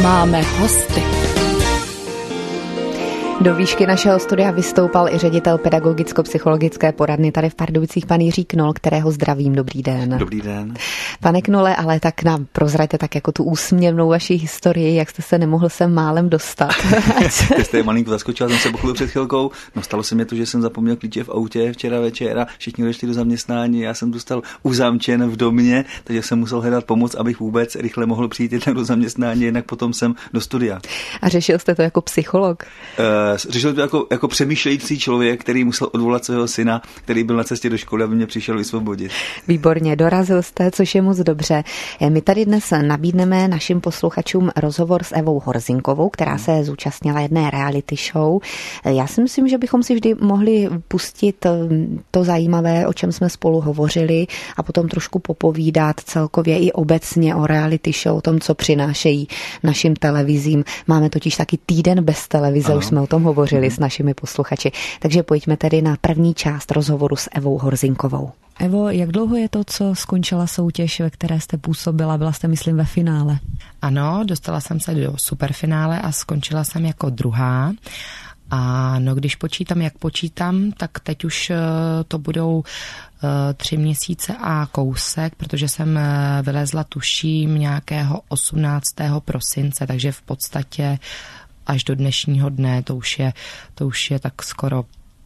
máme hosty. Do výšky našeho studia vystoupal i ředitel pedagogicko-psychologické poradny tady v Pardubicích, pan Jiří Knol, kterého zdravím. Dobrý den. Dobrý den. Pane Knole, ale tak nám prozraďte tak jako tu úsměvnou vaši historii, jak jste se nemohl sem málem dostat. Ty jste malinko zaskočila, jsem se pochlubil před chvilkou. No stalo se mi to, že jsem zapomněl klíče v autě včera večer a všichni odešli do zaměstnání. Já jsem zůstal uzamčen v domě, takže jsem musel hledat pomoc, abych vůbec rychle mohl přijít jednak do zaměstnání, jednak potom sem do studia. A řešil jste to jako psycholog? Řešil to jako přemýšlející člověk, který musel odvolat svého syna, který byl na cestě do školy, aby mě přišel vysvobodit. Výborně, dorazil jste, což je moc dobře. My tady dnes nabídneme našim posluchačům rozhovor s Evou Horzinkovou, která se zúčastnila jedné reality show. Já si myslím, že bychom si vždy mohli pustit to zajímavé, o čem jsme spolu hovořili, a potom trošku popovídat celkově i obecně o reality show, o tom, co přinášejí našim televizím. Máme totiž taky týden bez televize, už jsme o tom hovořili s našimi posluchači. Takže pojďme tedy na první část rozhovoru s Evou Horzinkovou. Evo, jak dlouho je to, co skončila soutěž, ve které jste působila? Byla jste, myslím, ve finále. Ano, dostala jsem se do superfinále a skončila jsem jako druhá. A no, když počítám, jak počítám, tak teď už to budou 3 měsíce a kousek, protože jsem vylezla, tuším, nějakého 18. prosince, takže v podstatě až do dnešního dne, to už je tak skoro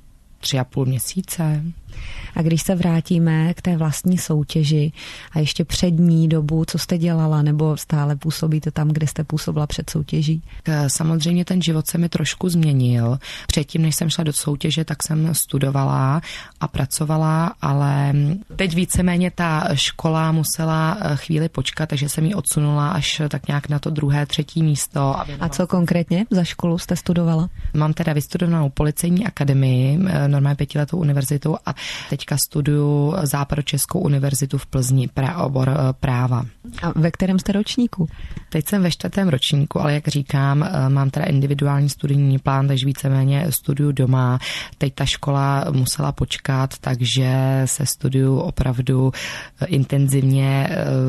3,5 měsíce. A když se vrátíme k té vlastní soutěži a ještě přední dobu, co jste dělala, nebo stále působíte tam, kde jste působila před soutěží? Samozřejmě ten život se mi trošku změnil. Předtím, než jsem šla do soutěže, tak jsem studovala a pracovala, ale teď víceméně ta škola musela chvíli počkat, takže jsem ji odsunula až tak nějak na to 2., 3. místo. A co konkrétně za školu jste studovala? Mám teda vystudovanou policejní akademii, normálně 5letou univerzitu, a teďka studuju Západočeskou univerzitu v Plzni, obor práva. A ve kterém jste ročníku? Teď jsem ve 4. ročníku, ale jak říkám, mám teda individuální studijní plán, takže víceméně studuju doma. Teď ta škola musela počkat, takže se studiu opravdu intenzivně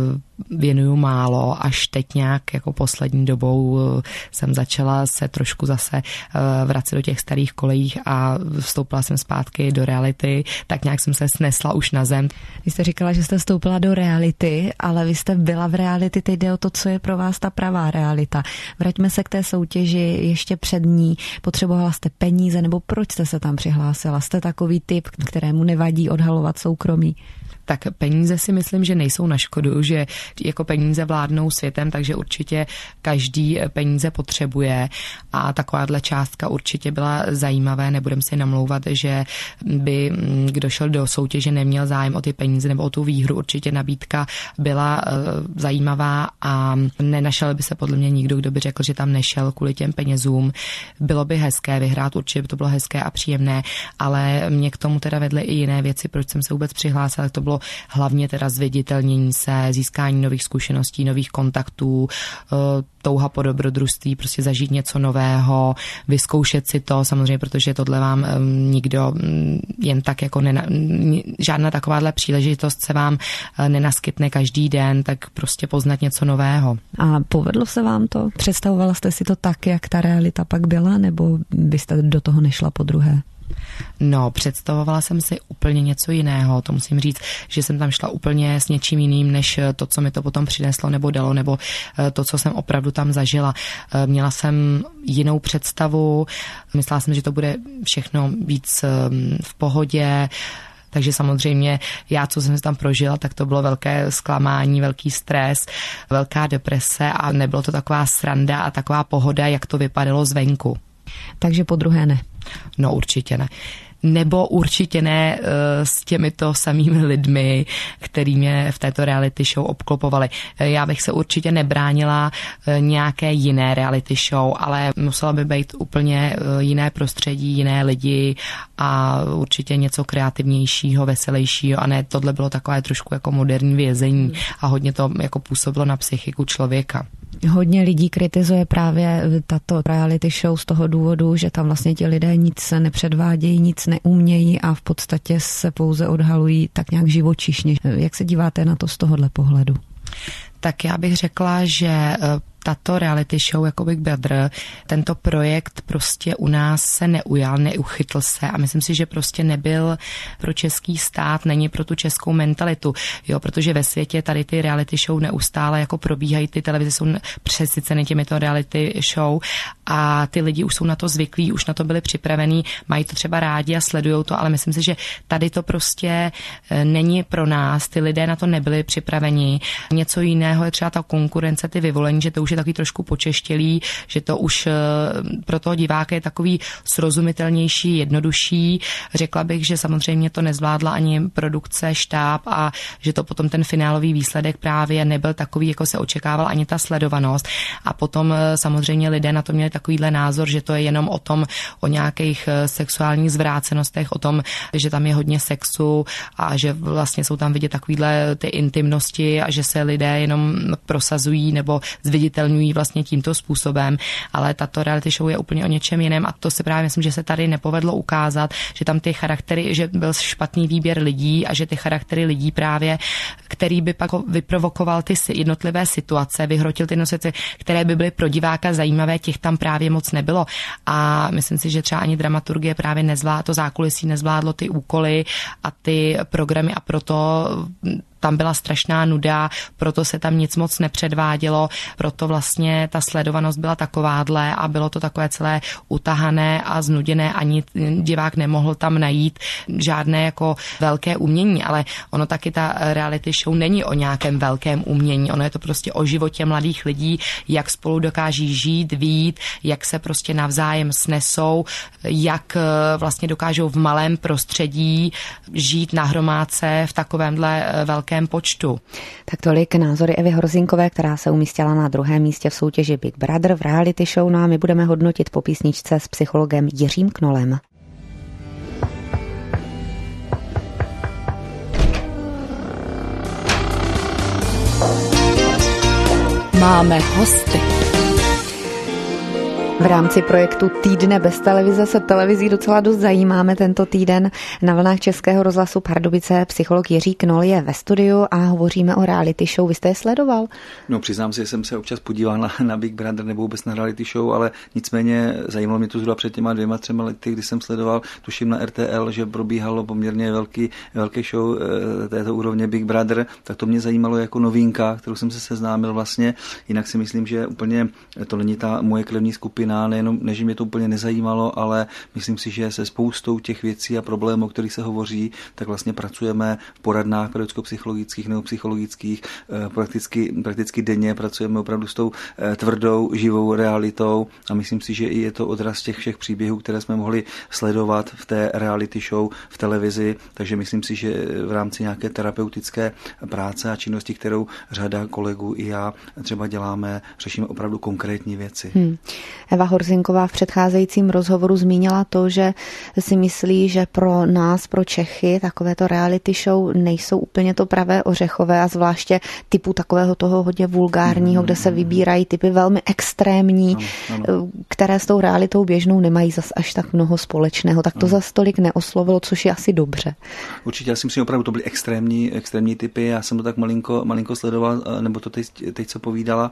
věnuju málo, až teď nějak jako poslední dobou jsem začala se trošku zase vracet do těch starých kolejích a vstoupila jsem zpátky do reality, tak nějak jsem se snesla už na zem. Vy jste říkala, že jste vstoupila do reality, ale vy jste byla v reality, teď jde o to, co je pro vás ta pravá realita. Vraťme se k té soutěži ještě před ní. Potřebovala jste peníze, nebo proč jste se tam přihlásila? Jste takový typ, kterému nevadí odhalovat soukromí? Tak peníze si myslím, že nejsou na škodu, že jako peníze vládnou světem, takže určitě každý peníze potřebuje a takováhle částka určitě byla zajímavé, nebudem si namlouvat, že by kdo šel do soutěže neměl zájem o ty peníze nebo o tu výhru, určitě nabídka byla zajímavá a nenašel by se podle mě nikdo, kdo by řekl, že tam nešel kvůli těm penězům. Bylo by hezké vyhrát, určitě by to bylo hezké a příjemné, ale mě k tomu teda vedly i jiné věci, proč jsem se vůbec přihlásila, to bylo hlavně teda zviditelnění se, získání nových zkušeností, nových kontaktů, touha po dobrodružství, prostě zažít něco nového, vyzkoušet si to, samozřejmě, protože tohle vám nikdo jen tak jako žádná takováhle příležitost se vám nenaskytne každý den, tak prostě poznat něco nového. A povedlo se vám to? Představovala jste si to tak, jak ta realita pak byla, nebo byste do toho nešla podruhé? No, představovala jsem si úplně něco jiného, to musím říct, že jsem tam šla úplně s něčím jiným, než to, co mi to potom přineslo nebo dalo, nebo to, co jsem opravdu tam zažila. Měla jsem jinou představu, myslela jsem, že to bude všechno víc v pohodě, takže samozřejmě já, co jsem tam prožila, tak to bylo velké zklamání, velký stres, velká deprese a nebylo to taková sranda a taková pohoda, jak to vypadalo zvenku. Takže podruhé ne? No určitě ne. Nebo určitě ne s těmito samými lidmi, který mě v této reality show obklopovali. Já bych se určitě nebránila nějaké jiné reality show, ale musela by být úplně jiné prostředí, jiné lidi a určitě něco kreativnějšího, veselějšího a ne, tohle bylo takové trošku jako moderní vězení a hodně to jako působilo na psychiku člověka. Hodně lidí kritizuje právě tato reality show z toho důvodu, že tam vlastně ti lidé nic se nepředvádějí, nic neumějí a v podstatě se pouze odhalují tak nějak živočišně. Jak se díváte na to z tohohle pohledu? Tak já bych řekla, že tato reality show jako Big Brother, tento projekt prostě u nás se neujal, neuchytl se a myslím si, že prostě nebyl pro český stát, není pro tu českou mentalitu, jo, protože ve světě tady ty reality show neustále jako probíhají, ty televize jsou přesyceny těmito reality show a ty lidi už jsou na to zvyklí, už na to byli připravení, mají to třeba rádi a sledujou to, ale myslím si, že tady to prostě není pro nás, ty lidé na to nebyli připraveni. Něco jiného je třeba ta konkurence, ty vyvolení, že to už je takový trošku počeštělý, že to už pro toho diváka je takový srozumitelnější, jednodušší. Řekla bych, že samozřejmě to nezvládla ani produkce, štáb a že to potom ten finálový výsledek právě nebyl takový, jako se očekával, ani ta sledovanost. A potom samozřejmě lidé na to měli takovýhle názor, že to je jenom o nějakých sexuálních zvrácenostech, o tom, že tam je hodně sexu a že vlastně jsou tam vidět takovýhle ty intimnosti a že se lidé jenom prosazují nebo zviditelňují vlastně tímto způsobem, ale tato reality show je úplně o něčem jiném a to se právě myslím, že se tady nepovedlo ukázat, že tam ty charaktery, že byl špatný výběr lidí a že ty charaktery lidí právě, který by pak vyprovokoval ty jednotlivé situace, vyhrotil ty situace, které by byly pro diváka zajímavé, těch tam právě moc nebylo a myslím si, že třeba ani dramaturgie právě nezvládlo, to zákulisí nezvládlo ty úkoly a ty programy a proto tam byla strašná nuda, proto se tam nic moc nepředvádělo, proto vlastně ta sledovanost byla takovádle a bylo to takové celé utahané a znuděné, ani divák nemohl tam najít žádné jako velké umění, ale ono taky ta reality show není o nějakém velkém umění, ono je to prostě o životě mladých lidí, jak spolu dokáží žít, vyjít, jak se prostě navzájem snesou, jak vlastně dokážou v malém prostředí žít na hromádce v takovémhle velkém počtu. Tak tolik názory Evy Horzinkové, která se umístila na 2. místě v soutěži Big Brother v reality show. No a my budeme hodnotit po písničce s psychologem Jiřím Knolem. Máme hosty. V rámci projektu Týdne bez televize se televizí docela dost zajímáme tento týden. Na vlnách Českého rozhlasu Pardubice psycholog Jiří Knol je ve studiu a hovoříme o reality show. Vy jste je sledoval? No přiznám si, že jsem se občas podíval na Big Brother nebo vůbec na reality show, ale nicméně zajímalo mě to zhruba před těma 2-3 lety, kdy jsem sledoval, tuším na RTL, že probíhalo poměrně velké show této úrovně Big Brother, tak to mě zajímalo jako novinka, kterou jsem se seznámil vlastně. Jinak si myslím, že úplně to není ta moje krevní skupina, nejenom, než mě to úplně nezajímalo, ale myslím si, že se spoustou těch věcí a problémů, o kterých se hovoří, tak vlastně pracujeme v poradnách pedagogicko-psychologických nebo psychologických, prakticky denně pracujeme opravdu s tou tvrdou, živou realitou a myslím si, že i je to odraz těch všech příběhů, které jsme mohli sledovat v té reality show v televizi, takže myslím si, že v rámci nějaké terapeutické práce a činnosti, kterou řada kolegů i já třeba děláme, řešíme opravdu konkrétní věci. Eva Horzinková v předcházejícím rozhovoru zmínila to, že si myslí, že pro nás, pro Čechy, takovéto reality show nejsou úplně to pravé ořechové a zvláště typu takového toho hodně vulgárního, kde se vybírají typy velmi extrémní, ano. Které s tou realitou běžnou nemají zas až tak mnoho společného. Tak to zas tolik neoslovilo, což je asi dobře. Určitě, já si myslím, opravdu to byly extrémní typy. Já jsem to tak malinko sledoval, nebo to teď co povídala.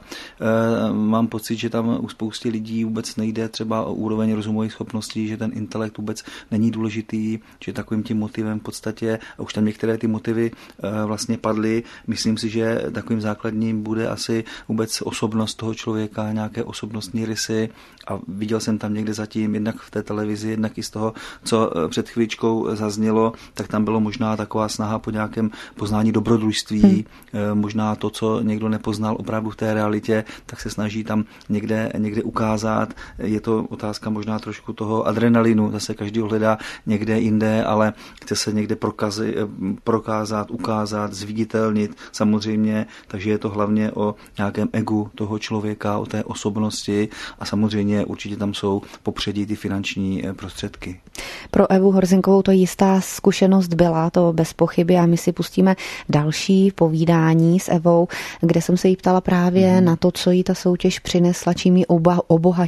Mám pocit, že tam u spousty lidí vůbec nejde třeba o úroveň rozumových schopností, že ten intelekt vůbec není důležitý, že takovým tím motivem v podstatě, a už tam některé ty motivy vlastně padly, myslím si, že takovým základním bude asi vůbec osobnost toho člověka, nějaké osobnostní rysy a viděl jsem tam někde zatím, jednak v té televizi, jednak i z toho, co před chvíličkou zaznělo, tak tam bylo možná taková snaha po nějakém poznání dobrodružství, možná to, co někdo nepoznal opravdu v té realitě, tak se snaží tam někde ukázat. Je to otázka možná trošku toho adrenalinu, zase každý hledá někde jinde, ale chce se někde prokázat, ukázat, zviditelnit samozřejmě, takže je to hlavně o nějakém egu toho člověka, o té osobnosti a samozřejmě určitě tam jsou popředí ty finanční prostředky. Pro Evu Horzinkovou to jistá zkušenost byla, to bez pochyby a my si pustíme další povídání s Evou, kde jsem se jí ptala právě na to, co jí ta soutěž přinesla, čím ji obohatila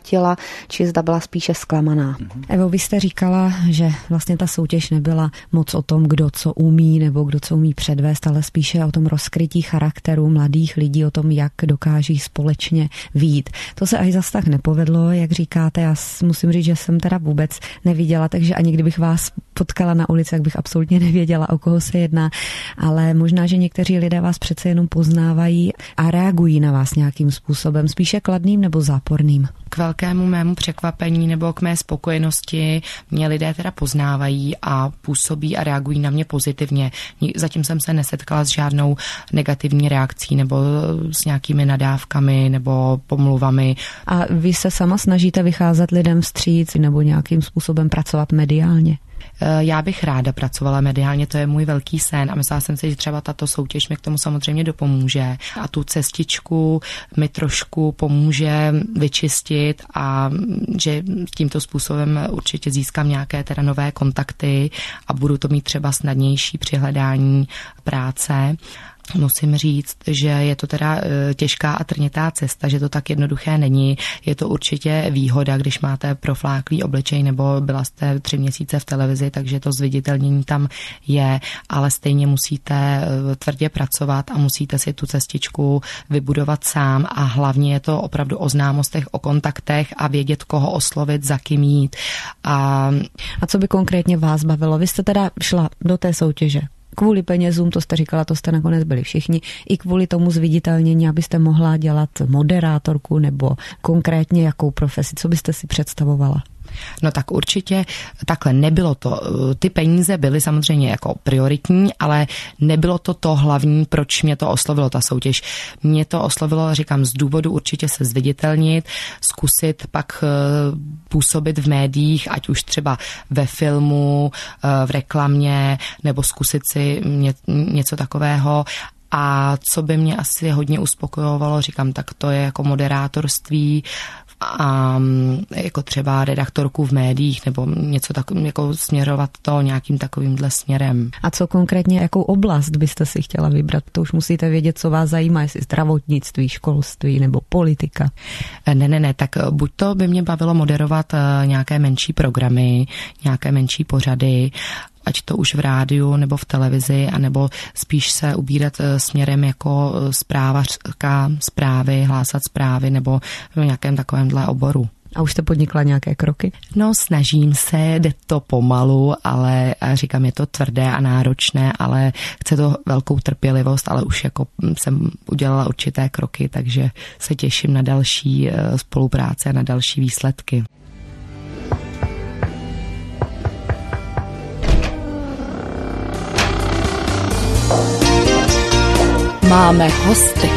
obohatila, či zda byla spíše zklamaná. Evo, vy jste říkala, že vlastně ta soutěž nebyla moc o tom, kdo co umí nebo kdo co umí předvést, ale spíše o tom rozkrytí charakteru mladých lidí, o tom, jak dokáží společně vyjít. To se až zas tak nepovedlo, jak říkáte. Já musím říct, že jsem teda vůbec neviděla, takže ani kdybych vás potkala na ulici, tak bych absolutně nevěděla, o koho se jedná, ale možná, že někteří lidé vás přece jenom poznávají a reagují na vás nějakým způsobem, spíše kladným nebo záporným. K velkému mému překvapení nebo k mé spokojenosti mě lidé teda poznávají a působí a reagují na mě pozitivně. Zatím jsem se nesetkala s žádnou negativní reakcí nebo s nějakými nadávkami nebo pomluvami. A vy se sama snažíte vycházet lidem vstříc nebo nějakým způsobem pracovat mediálně? Já bych ráda pracovala mediálně, to je můj velký sen a myslela jsem si, že třeba tato soutěž mi k tomu samozřejmě dopomůže a tu cestičku mi trošku pomůže vyčistit a že tímto způsobem určitě získám nějaké teda nové kontakty a budu to mít třeba snadnější při hledání práce. Musím říct, že je to teda těžká a trnitá cesta, že to tak jednoduché není. Je to určitě výhoda, když máte profláklý obličej nebo byla jste 3 měsíce v televizi, takže to zviditelnění tam je, ale stejně musíte tvrdě pracovat a musíte si tu cestičku vybudovat sám a hlavně je to opravdu o známostech, o kontaktech a vědět, koho oslovit, za kým jít. A co by konkrétně vás bavilo? Vy jste teda šla do té soutěže kvůli penězům, to jste říkala, to jste nakonec byli všichni, i kvůli tomu zviditelnění, abyste mohla dělat moderátorku nebo konkrétně jakou profesi, co byste si představovala? No tak určitě takhle nebylo to. Ty peníze byly samozřejmě jako prioritní, ale nebylo to hlavní, proč mě to oslovilo ta soutěž. Mě to oslovilo, říkám, z důvodu určitě se zviditelnit, zkusit pak působit v médiích, ať už třeba ve filmu, v reklamě, nebo zkusit si něco takového. A co by mě asi hodně uspokojovalo, říkám, tak to je jako moderátorství a jako třeba redaktorku v médiích nebo něco takového, jako směrovat to nějakým takovýmhle směrem. A co konkrétně, jakou oblast byste si chtěla vybrat? To už musíte vědět, co vás zajímá, jestli zdravotnictví, školství nebo politika. Ne, tak buď to by mě bavilo moderovat nějaké menší programy, nějaké menší pořady, ať to už v rádiu nebo v televizi, anebo spíš se ubírat směrem jako zprávařka zprávy, hlásat zprávy nebo v nějakém takovémhle oboru. A už jste podnikla nějaké kroky? No, snažím se, jde to pomalu, ale říkám, je to tvrdé a náročné, ale chce to velkou trpělivost, ale už jako jsem udělala určité kroky, takže se těším na další spolupráce a na další výsledky. Máme hosty.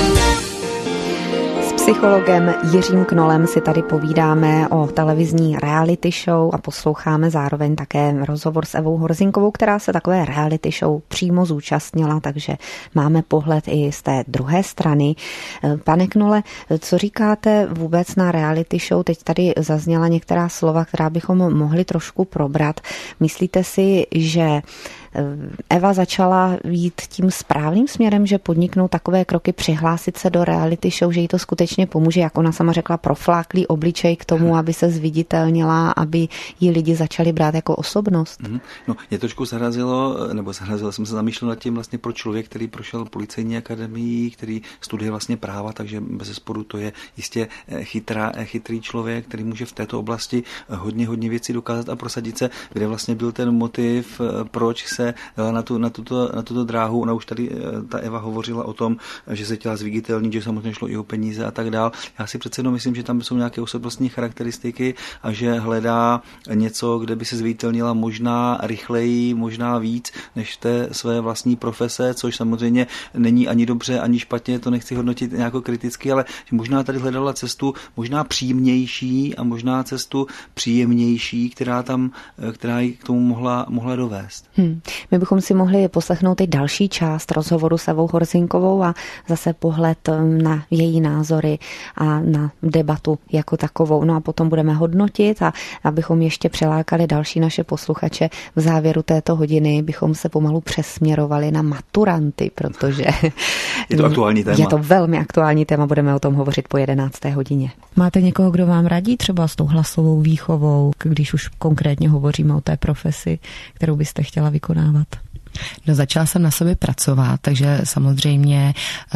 S psychologem Jiřím Knolem si tady povídáme o televizní reality show a posloucháme zároveň také rozhovor s Evou Horzinkovou, která se takové reality show přímo zúčastnila, takže máme pohled i z té druhé strany. Pane Knole, co říkáte vůbec na reality show? Teď tady zazněla některá slova, která bychom mohli trošku probrat. Myslíte si, že Eva začala jít tím správným směrem, že podniknou takové kroky, přihlásit se do reality show, že jí to skutečně pomůže, jak ona sama řekla, profláklý obličej k tomu, aby se zviditelnila, aby ji lidi začali brát jako osobnost? No, mě trošku zarazilo jsem se zamýšlel nad tím vlastně pro člověk, který prošel policejní akademii, který studuje vlastně práva, takže bezesporu to je jistě chytrý člověk, který může v této oblasti hodně věcí dokázat a prosadit se, kde vlastně byl ten motiv, proč se dala na tuto dráhu. Ona už tady, ta Eva hovořila o tom, že se chtěla zviditelnit, že samozřejmě šlo i o peníze a tak dál. Já si přece jenom myslím, že tam jsou nějaké osobnostní charakteristiky a že hledá něco, kde by se zviditelnila možná rychleji, možná víc, než v té své vlastní profese, což samozřejmě není ani dobře, ani špatně, to nechci hodnotit nějak kriticky, ale že možná tady hledala cestu možná příjemnější a možná cestu příjemnější, která ji k tomu mohla dovést. My bychom si mohli poslechnout i další část rozhovoru s Evou Horzinkovou a zase pohled na její názory a na debatu jako takovou. No a potom budeme hodnotit a abychom ještě přelákali další naše posluchače, v závěru této hodiny bychom se pomalu přesměrovali na maturanty, protože je to aktuální téma. Je to velmi aktuální téma, budeme o tom hovořit po 11. hodině. Máte někoho, kdo vám radí třeba s tou hlasovou výchovou, když už konkrétně hovoříme o té profesi, kterou byste chtěla vykonávat? No, začala jsem na sobě pracovat, takže samozřejmě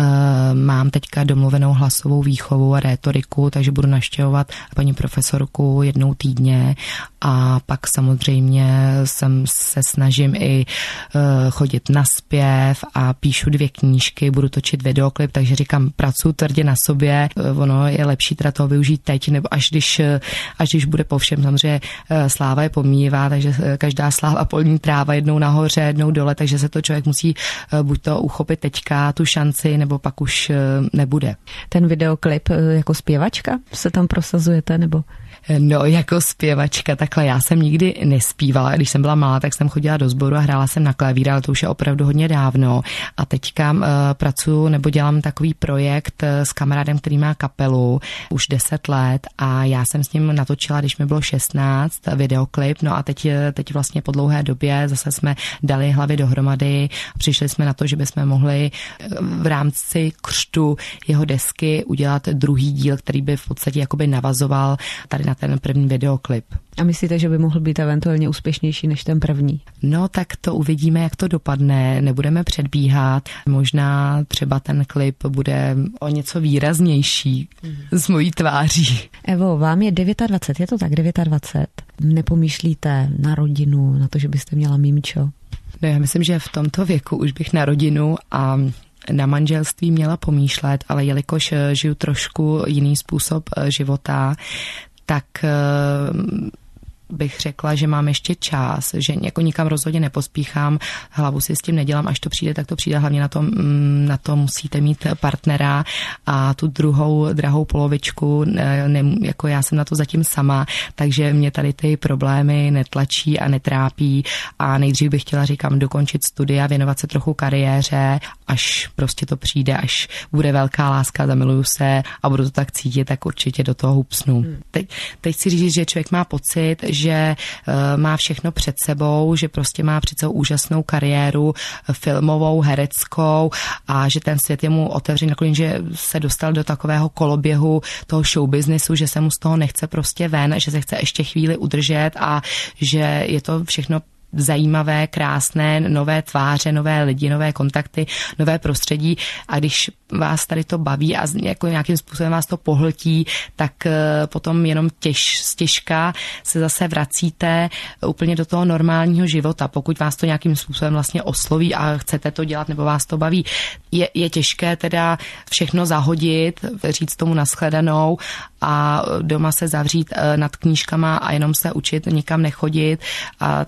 mám teďka domluvenou hlasovou výchovu a rétoriku, takže budu navštěvovat paní profesorku jednou týdně a pak samozřejmě se snažím i chodit na zpěv a píšu 2 knížky, budu točit videoklip, takže říkám, pracuji tvrdě na sobě, ono je lepší teda toho využít teď, nebo až když bude po všem, samozřejmě sláva je pomíjivá, takže každá sláva polní tráva jednou nahoře, jednou dole, takže se to člověk musí buď to uchopit teďka tu šanci, nebo pak už nebude. Ten videoklip jako zpěvačka se tam prosazujete, nebo? No, jako zpěvačka, takhle já jsem nikdy nespívala, když jsem byla malá, tak jsem chodila do sboru a hrála jsem na klavír, ale to už je opravdu hodně dávno a teďka pracuji nebo dělám takový projekt s kamarádem, který má kapelu už 10 let a já jsem s ním natočila, když mi bylo 16, videoklip, no a teď vlastně po dlouhé době zase jsme dali hlavy dohromady a přišli jsme na to, že bychom mohli v rámci křtu jeho desky udělat druhý díl, který by v podstatě jakoby navazoval tady na ten první videoklip. A myslíte, že by mohl být eventuálně úspěšnější než ten první? No, tak to uvidíme, jak to dopadne. Nebudeme předbíhat. Možná třeba ten klip bude o něco výraznější s mojí tváří. Evo, vám je 29, je to tak 29? Nepomýšlíte na rodinu, na to, že byste měla mimčo? No, já myslím, že v tomto věku už bych na rodinu a na manželství měla pomýšlet, ale jelikož žiju trošku jiný způsob života, tak bych řekla, že mám ještě čas, že jako nikam rozhodně nepospíchám, hlavu si s tím nedělám, až to přijde, tak to přijde, hlavně na to musíte mít partnera a tu druhou drahou polovičku, jako já jsem na to zatím sama, takže mě tady ty problémy netlačí a netrápí a nejdřív bych chtěla, říkám, dokončit studia, věnovat se trochu kariéře, až prostě to přijde, až bude velká láska, zamiluju se a budu to tak cítit, tak určitě do toho hupsnu. Teď si říct, že člověk má pocit, že má všechno před sebou, že prostě má před sebou úžasnou kariéru filmovou, hereckou a že ten svět je mu otevřený, nakonec, že se dostal do takového koloběhu toho showbiznesu, že se mu z toho nechce prostě ven, že se chce ještě chvíli udržet a že je to všechno zajímavé, krásné, nové tváře, nové lidi, nové kontakty, nové prostředí a když vás tady to baví a jako nějakým způsobem vás to pohltí, tak potom jenom stěžka se zase vracíte úplně do toho normálního života, pokud vás to nějakým způsobem vlastně osloví a chcete to dělat nebo vás to baví. Je těžké teda všechno zahodit, říct tomu nashledanou a doma se zavřít nad knížkama a jenom se učit, nikam nechodit a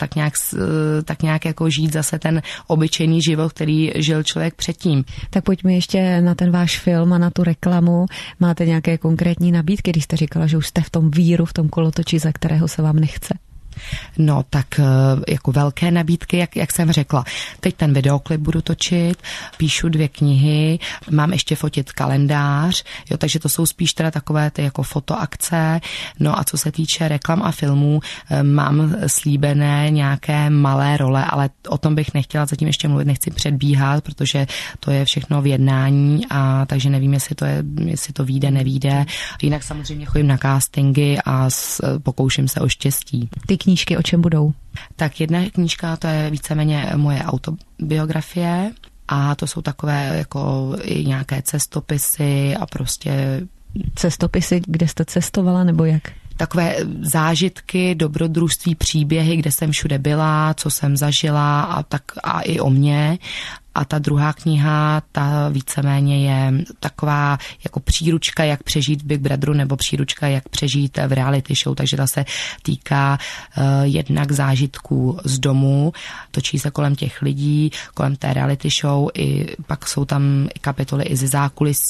tak nějak jako žít zase ten obyčejný život, který žil člověk předtím. Tak pojďme ještě na ten váš film a na tu reklamu. Máte nějaké konkrétní nabídky, když jste říkala, že už jste v tom víru, v tom kolotoči, za kterého se vám nechce? No tak jako velké nabídky, jak jsem řekla. Teď ten videoklip budu točit, píšu 2 knihy, mám ještě fotit kalendář, jo, takže to jsou spíš teda takové ty jako fotoakce. No a co se týče reklam a filmů, mám slíbené nějaké malé role, ale o tom bych nechtěla zatím ještě mluvit, nechci předbíhat, protože to je všechno v jednání a takže nevím, jestli to vyjde, nevyjde. Jinak samozřejmě chodím na castingy a pokouším se o štěstí. Ty knížky o čem budou? Tak jedna knížka, to je víceméně moje autobiografie a to jsou takové jako i nějaké cestopisy a prostě... Cestopisy, kde jste cestovala nebo jak? Takové zážitky, dobrodružství, příběhy, kde jsem všude byla, co jsem zažila a i o mně. A ta druhá kniha, ta víceméně je taková jako příručka, jak přežít v Big Brotheru nebo příručka, jak přežít v reality show. Takže ta se týká jednak zážitků z domu, točí se kolem těch lidí, kolem té reality show, i pak jsou tam kapitoly i ze zákulisí.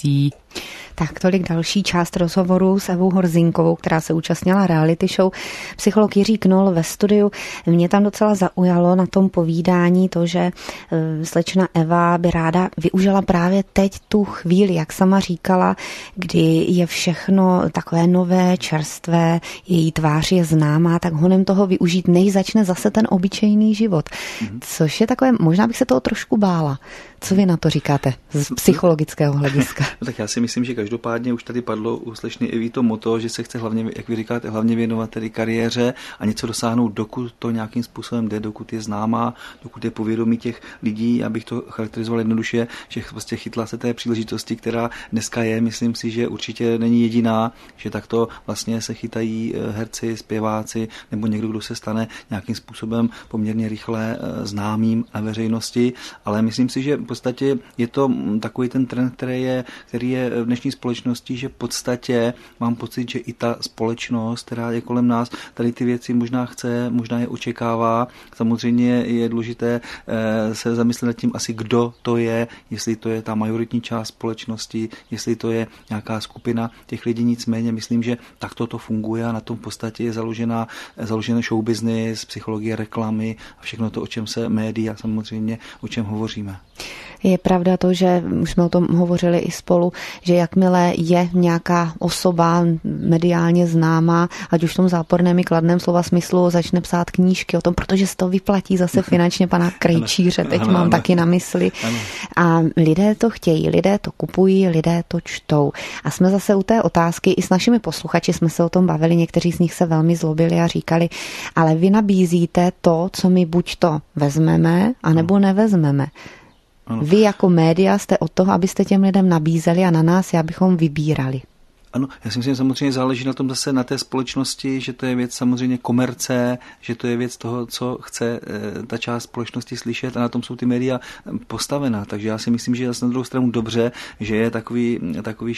Tak tolik další část rozhovoru s Evou Horzinkovou, která se účastnila reality show. Psycholog Jiří Knol ve studiu. Mě tam docela zaujalo na tom povídání to, že slečna Eva by ráda využila právě teď tu chvíli, jak sama říkala, kdy je všechno takové nové, čerstvé, její tvář je známá, tak honem toho využít, než začne zase ten obyčejný život. Což je takové, možná bych se toho trošku bála. Co vy na to říkáte z psychologického hlediska? Tak já si myslím, že každopádně už tady padlo u slečny Evy to motto, že se chce hlavně, jak vy říkáte, hlavně věnovat tedy kariéře a něco dosáhnout, dokud to nějakým způsobem jde, dokud je známá, dokud je povědomí těch lidí. Já bych to charakterizoval jednoduše, že prostě chytla se té příležitosti, která dneska je. Myslím si, že určitě není jediná, že takto vlastně se chytají herci, zpěváci nebo někdo, kdo se stane nějakým způsobem poměrně rychle známým na veřejnosti, ale myslím si, že v podstatě je to takový ten trend, který je v dnešní společnosti, že v podstatě mám pocit, že i ta společnost, která je kolem nás, tady ty věci možná chce, možná je očekává. Samozřejmě je důležité se zamyslet nad tím asi, kdo to je, jestli to je ta majoritní část společnosti, jestli to je nějaká skupina těch lidí, nicméně myslím, že takto to funguje a na tom v podstatě je založený show business, psychologie reklamy a všechno to, o čem se média samozřejmě, o čem hovoříme. Je pravda to, že už jsme o tom hovořili i spolu, že jakmile je nějaká osoba mediálně známá, ať už v tom záporném i kladném slova smyslu, začne psát knížky o tom, protože se to vyplatí zase finančně pana Krejčíře, teď mám taky na mysli. A lidé to chtějí, lidé to kupují, lidé to čtou. A jsme zase u té otázky, i s našimi posluchači jsme se o tom bavili, někteří z nich se velmi zlobili a říkali, ale vy nabízíte to, co my buď to vezmeme, anebo nevezmeme. Ano. Vy jako média jste od toho, abyste těm lidem nabízeli a na nás, abychom vybírali. Ano, já si myslím, že samozřejmě záleží na tom zase na té společnosti, že to je věc samozřejmě komerce, že to je věc toho, co chce ta část společnosti slyšet a na tom jsou ty média postavená. Takže já si myslím, že je na druhou stranu dobře, že je takový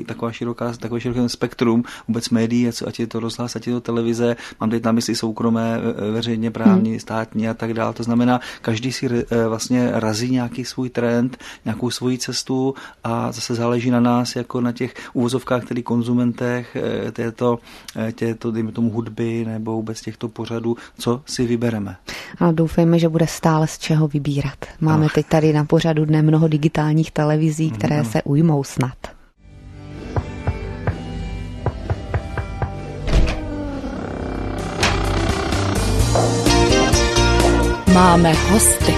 široké spektrum vůbec médií, ať je to rozhlas, ať je to televize, mám teď na mysli soukromé, veřejně právní, státní a tak dále. To znamená, každý si vlastně razí nějaký svůj trend, nějakou svoji cestu a zase záleží na nás, jako na těch uvozovkách, který konzumentech této dejme tomu hudby nebo vůbec těchto pořadů, co si vybereme. A doufejme, že bude stále z čeho vybírat. Máme teď tady na pořadu dne mnoho digitálních televizí, které se ujmou snad. Máme hosty.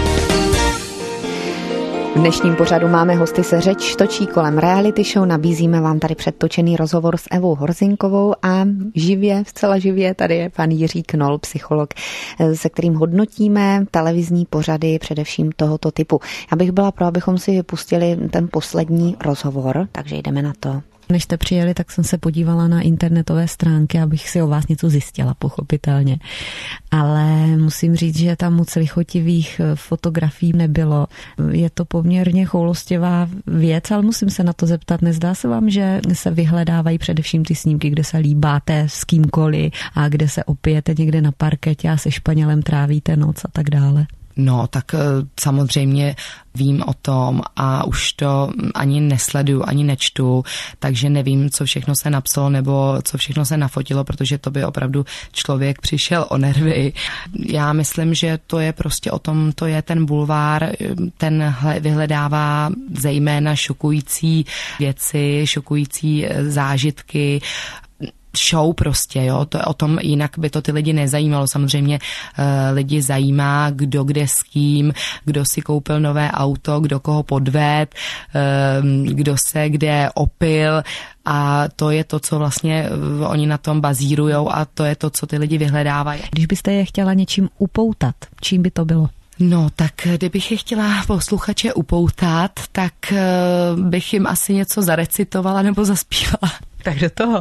V dnešním pořadu máme hosty, se řeč točí kolem reality show. Nabízíme vám tady předtočený rozhovor s Evou Horzinkovou a zcela živě tady je pan Jiří Knol, psycholog, se kterým hodnotíme televizní pořady především tohoto typu. Já bych byla pro, abychom si pustili ten poslední rozhovor, takže jdeme na to. Než jste přijeli, tak jsem se podívala na internetové stránky, abych si o vás něco zjistila, pochopitelně. Ale musím říct, že tam moc lichotivých fotografií nebylo. Je to poměrně choulostivá věc, ale musím se na to zeptat. Nezdá se vám, že se vyhledávají především ty snímky, kde se líbáte s kýmkoliv a kde se opijete někde na parketě a se Španělem trávíte noc a tak dále? No, tak samozřejmě vím o tom a už to ani nesleduju, ani nečtu, takže nevím, co všechno se napsalo nebo co všechno se nafotilo, protože to by opravdu člověk přišel o nervy. Já myslím, že to je prostě o tom, to je ten bulvár, ten vyhledává zejména šokující věci, šokující zážitky, show prostě, jo, to je o tom, jinak by to ty lidi nezajímalo. Samozřejmě lidi zajímá, kdo kde s kým, kdo si koupil nové auto, kdo koho podved, kdo se kde opil a to je to, co vlastně oni na tom bazírujou a to je to, co ty lidi vyhledávají. Když byste je chtěla něčím upoutat, čím by to bylo? No, tak kdybych je chtěla posluchače upoutat, tak bych jim asi něco zarecitovala nebo zaspívala. Tak do toho.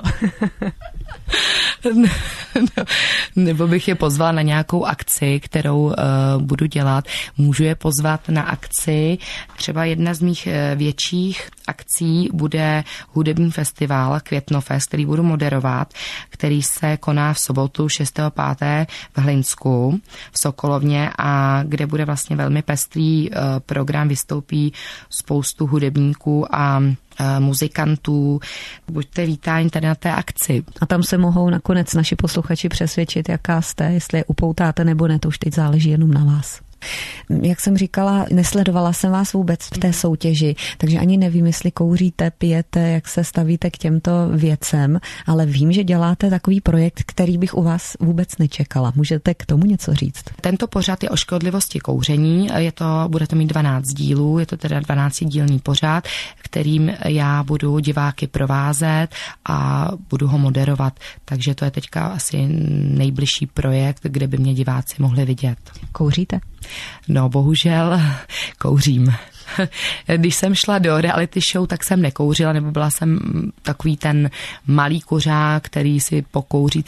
Nebo bych je pozvala na nějakou akci, kterou budu dělat. Můžu je pozvat na akci. Třeba jedna z mých větších akcí bude hudební festival Květnofest, který budu moderovat, který se koná v sobotu 6.5. v Hlinsku v Sokolovně a kde bude vlastně velmi pestrý program, vystoupí spoustu hudebníků a muzikantů. Buďte vítáni tady na té akci. A tam se mohou nakonec naši posluchači přesvědčit, jaká jste, jestli je upoutáte nebo ne, to už teď záleží jenom na vás. Jak jsem říkala, nesledovala jsem vás vůbec v té soutěži, takže ani nevím, jestli kouříte, pijete, jak se stavíte k těmto věcem, ale vím, že děláte takový projekt, který bych u vás vůbec nečekala. Můžete k tomu něco říct? Tento pořad je o škodlivosti kouření, bude to mít 12 dílů, je to teda 12dílný pořad, kterým já budu diváky provázet a budu ho moderovat, takže to je teďka asi nejbližší projekt, kde by mě diváci mohli vidět. Kouříte? No, bohužel kouřím. Když jsem šla do reality show, tak jsem nekouřila, nebo byla jsem takový ten malý kuřák, který si pokouří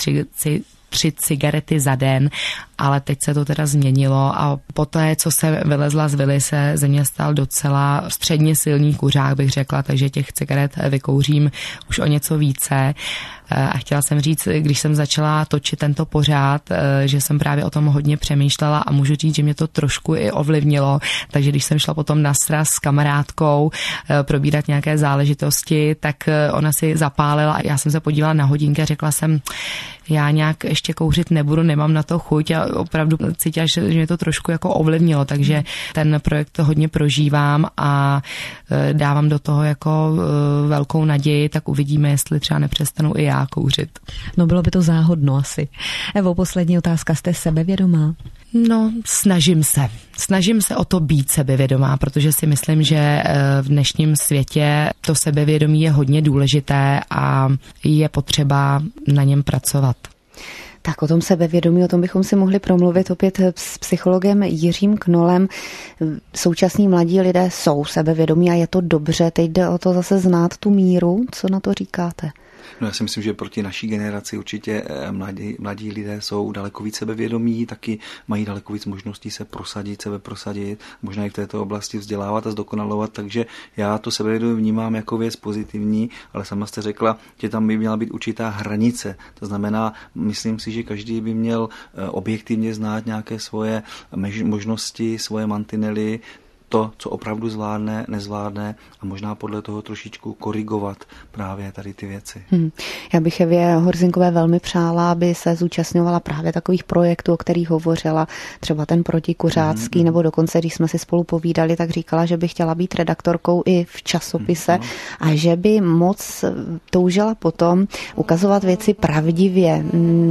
3 cigarety za den, ale teď se to teda změnilo a poté, co se vylezla z vily, se ze mě stal docela středně silný kuřák, bych řekla, takže těch cigaret vykouřím už o něco více. A chtěla jsem říct, když jsem začala točit tento pořád, že jsem právě o tom hodně přemýšlela a můžu říct, že mě to trošku i ovlivnilo, takže když jsem šla potom na sraz s kamarádkou probírat nějaké záležitosti, tak ona si zapálila a já jsem se podívala na hodinky a řekla jsem, já nějak ještě kouřit nebudu, nemám na to chuť a opravdu cítila, že mě to trošku jako ovlivnilo, takže ten projekt hodně prožívám a dávám do toho jako velkou naději, tak uvidíme, jestli třeba nepřestanu i já kouřit. No bylo by to záhodno asi. Evo, poslední otázka, jste sebevědomá? No, snažím se o to být sebevědomá, protože si myslím, že v dnešním světě to sebevědomí je hodně důležité a je potřeba na něm pracovat. Tak o tom sebevědomí, o tom bychom si mohli promluvit opět s psychologem Jiřím Knolem. Současní mladí lidé jsou sebevědomí a je to dobře. Teď jde o to zase znát tu míru. Co na to říkáte? No já si myslím, že proti naší generaci určitě mladí lidé jsou daleko víc sebevědomí, taky mají daleko víc možností se prosadit, sebe prosadit, možná i v této oblasti vzdělávat a zdokonalovat, takže já to sebevědomí vnímám jako věc pozitivní, ale sama jste řekla, že tam by měla být určitá hranice. To znamená, myslím si, že každý by měl objektivně znát nějaké svoje možnosti, svoje mantinely, to, co opravdu zvládne, nezvládne a možná podle toho trošičku korigovat právě tady ty věci. Já bych Evě Horzinkové velmi přála, aby se zúčastňovala právě takových projektů, o kterých hovořila, třeba ten protikuřácký, nebo dokonce, když jsme si spolu povídali, tak říkala, že by chtěla být redaktorkou i v časopise a že by moc toužila potom ukazovat věci pravdivě,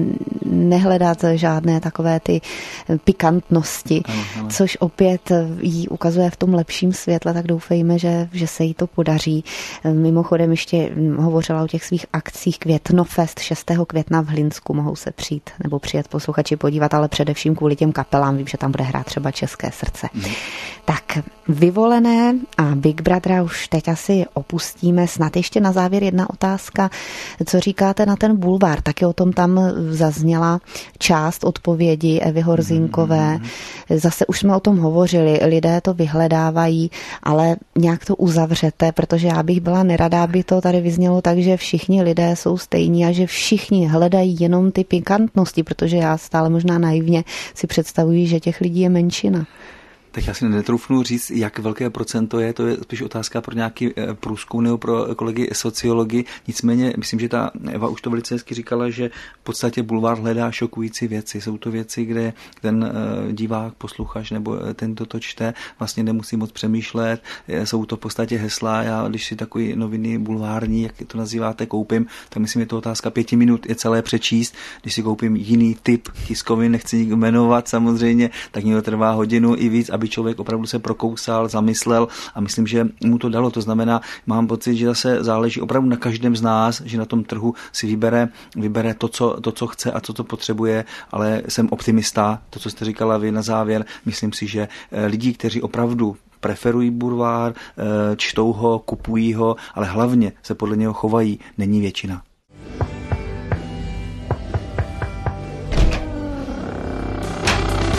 nehledat žádné takové ty pikantnosti, což opět jí ukazuje v tom lepším světle, tak doufejme, že se jí to podaří. Mimochodem ještě hovořila o těch svých akcích Květnofest 6. května v Hlinsku. Mohou se přijít nebo přijet posluchači podívat, ale především kvůli těm kapelám. Vím, že tam bude hrát třeba České srdce. Tak Vyvolené a Big Brothera už teď asi opustíme. Snad ještě na závěr jedna otázka. Co říkáte na ten bulvár? Taky o tom tam zazněla část odpovědi Evy Horzinkové. Zase už jsme o tom hovořili. Lidé to vyhledávají, ale nějak to uzavřete, protože já bych byla nerada, aby to tady vyznělo tak, že všichni lidé jsou stejní a že všichni hledají jenom ty pikantnosti, protože já stále možná naivně si představuji, že těch lidí je menšina. Tak já si netroufnu říct, jak velké procento je, to je spíš otázka pro nějaký průzkum nebo pro kolegy sociology. Nicméně, myslím, že ta Eva už to velice hezky říkala, že v podstatě bulvár hledá šokující věci. Jsou to věci, kde ten divák, posluchač nebo ten, kdo to čte, vlastně nemusí moc přemýšlet. Jsou to v podstatě hesla. Já, když si takový noviny bulvární, jak to nazýváte, koupím, tak myslím, je to otázka 5 minut je celé přečíst. Když si koupím jiný typ tiskovin, nechci jmenovat samozřejmě, tak mě to trvá hodinu i víc, aby člověk opravdu se prokousal, zamyslel a myslím, že mu to dalo. To znamená, mám pocit, že zase záleží opravdu na každém z nás, že na tom trhu si vybere to, co chce a co potřebuje, ale jsem optimista, to, co jste říkala vy na závěr, myslím si, že lidi, kteří opravdu preferují bulvár, čtou ho, kupují ho, ale hlavně se podle něho chovají, není většina.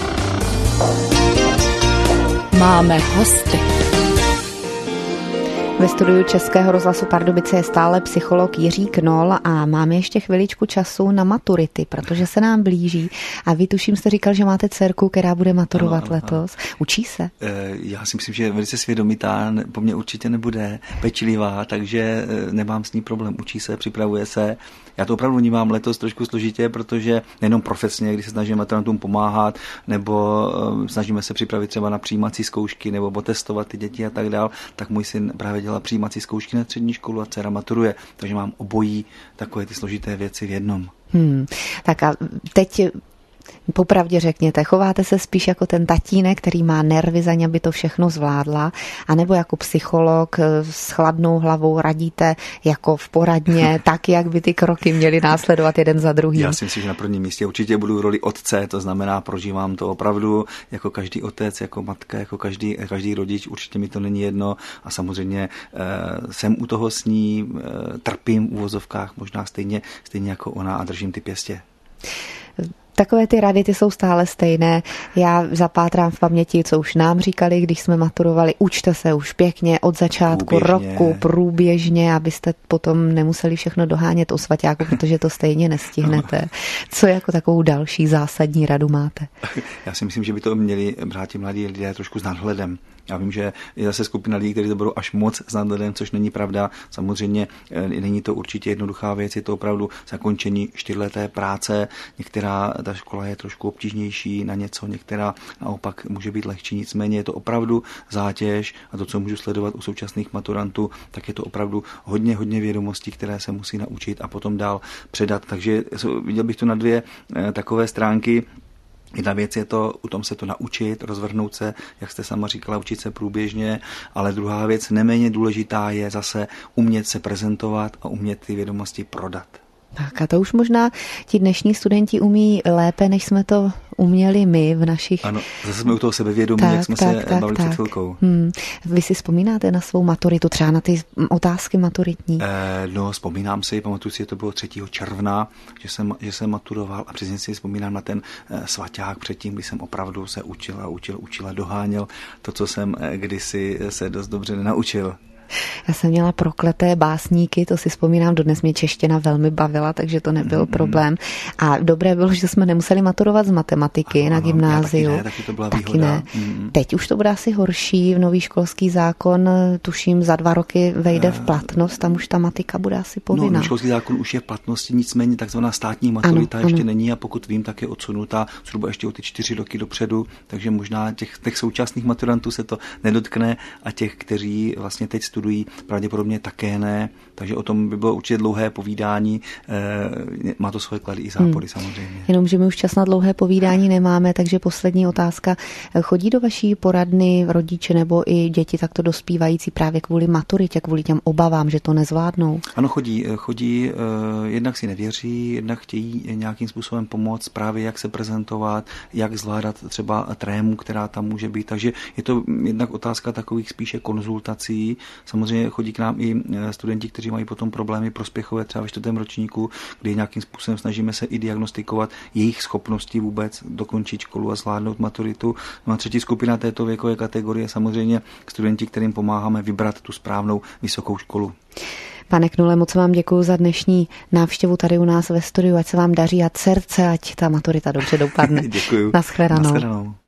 Máme hosty. Ve studiu Českého rozhlasu Pardubice je stále psycholog Jiří Knol a máme ještě chviličku času na maturity, protože se nám blíží. A vy, tuším, jste říkal, že máte dcerku, která bude maturovat letos. Učí se? Já si myslím, že je velice svědomitá, po mně určitě nebude pečlivá, takže nemám s ní problém. Učí se, připravuje se. Já to opravdu vnímám letos trošku složitě, protože nejenom profesně, když se snažíme maturantům pomáhat, nebo snažíme se připravit třeba na přijímací zkoušky, nebo otestovat ty děti a tak dál, tak můj syn právě dělá přijímací zkoušky na střední školu a dcera maturuje, takže mám obojí takové ty složité věci v jednom. Tak a teď popravdě řekněte, chováte se spíš jako ten tatínek, který má nervy za ně, aby to všechno zvládla, anebo jako psycholog s chladnou hlavou radíte jako v poradně, tak, jak by ty kroky měly následovat jeden za druhým? Já si myslím, že na prvním místě určitě budu v roli otce, to znamená, prožívám to opravdu jako každý otec, jako matka, jako každý rodič, určitě mi to není jedno a samozřejmě jsem u toho s ní, trpím v uvozovkách možná stejně jako ona a držím ty pěstě. Takové ty rady, ty jsou stále stejné. Já zapátrám v paměti, co už nám říkali, když jsme maturovali. Učte se už pěkně od začátku roku, průběžně, abyste potom nemuseli všechno dohánět o svaťáku, protože to stejně nestihnete. Co jako takovou další zásadní radu máte? Já si myslím, že by to měli brát mladí lidé trošku s nadhledem. Já vím, že je zase skupina lidí, kteří to budou až moc s nadhledem, což není pravda. Samozřejmě není to určitě jednoduchá věc, je to opravdu zakončení 4leté práce. Některá ta škola je trošku obtížnější na něco, některá naopak může být lehčí. Nicméně je to opravdu zátěž a to, co můžu sledovat u současných maturantů, tak je to opravdu hodně vědomostí, které se musí naučit a potom dál předat. Takže viděl bych to na dvě takové stránky. Jedna věc je to, u tom se to naučit, rozvrhnout se, jak jste sama říkala, učit se průběžně, ale druhá věc, neméně důležitá, je zase umět se prezentovat a umět ty vědomosti prodat. Tak a to už možná ti dnešní studenti umí lépe, než jsme to uměli my v našich... Ano, zase jsme u toho sebevědomí, jak jsme se bavili před chvilkou. Vy si vzpomínáte na svou maturitu, třeba na ty otázky maturitní? Vzpomínám si, pamatuju si, že to bylo 3. června, že jsem maturoval a přesně si vzpomínám na ten svaťák předtím, kdy jsem opravdu se učil a doháněl to, co jsem kdysi se dost dobře nenaučil. Já jsem měla prokleté básníky, to si vzpomínám, dodnes mě čeština velmi bavila, takže to nebyl problém. A dobré bylo, že jsme nemuseli maturovat z matematiky na gymnáziu. Taky to byla výhoda. Teď už to bude asi horší, nový školský zákon, tuším, za 2 roky vejde v platnost, tam už ta matika bude asi povinná. Nový školský zákon už je v platnosti, nicméně takzvaná státní maturita ještě není a pokud vím, tak je odsunutá zhruba ještě o ty 4 roky dopředu, takže možná těch současných maturantů se to nedotkne a těch, kteří vlastně teď studují, pravděpodobně také ne, takže o tom by bylo určitě dlouhé povídání, má to svoje klady i zápory samozřejmě. Jenomže my už čas na dlouhé povídání nemáme, takže poslední otázka. Chodí do vaší poradny rodiče nebo i děti takto dospívající právě kvůli maturitě, kvůli těm obavám, že to nezvládnou? Ano, chodí, jednak si nevěří, jednak chtějí nějakým způsobem pomoct právě jak se prezentovat, jak zvládat třeba trému, která tam může být, takže je to jednak otázka takových spíše konzultací. Samozřejmě chodí k nám i studenti, kteří mají potom problémy prospěchové třeba ve 4. ročníku, kdy nějakým způsobem snažíme se i diagnostikovat jejich schopnosti vůbec dokončit školu a zvládnout maturitu. No a třetí skupina této věkové kategorie samozřejmě studenti, kterým pomáháme vybrat tu správnou vysokou školu. Pane Knule, moc vám děkuji za dnešní návštěvu tady u nás ve studiu, ať se vám daří a srdce, ať ta maturita dobře dopadne. Děkuji. Naschledanou.